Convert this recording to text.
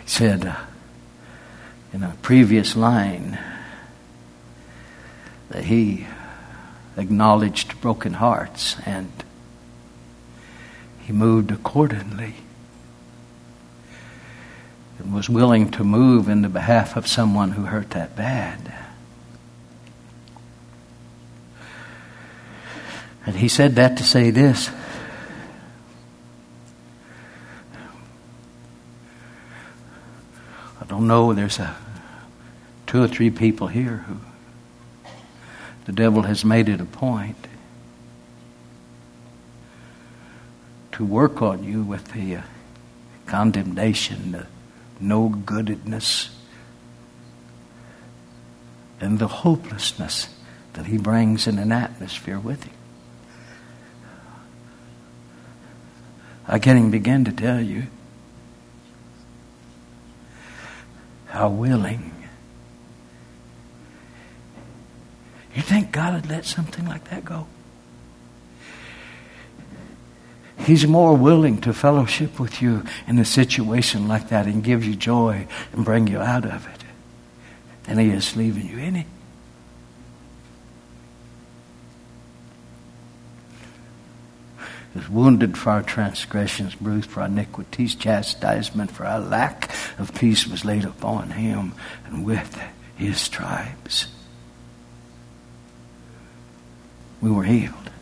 He said in a previous line that he acknowledged broken hearts and he moved accordingly and was willing to move in the behalf of someone who hurt that bad. And he said that to say this. I don't know, there's 2 or 3 people here who the devil has made it a point to work on you with the condemnation, the no-goodness, and the hopelessness that he brings in an atmosphere with him. I can't even begin to tell you how willing. You think God would let something like that go? He's more willing to fellowship with you in a situation like that and give you joy and bring you out of it than he is leaving you in it. He was wounded for our transgressions, bruised for our iniquities, chastisement for our lack of peace was laid upon him, and with his stripes we were healed.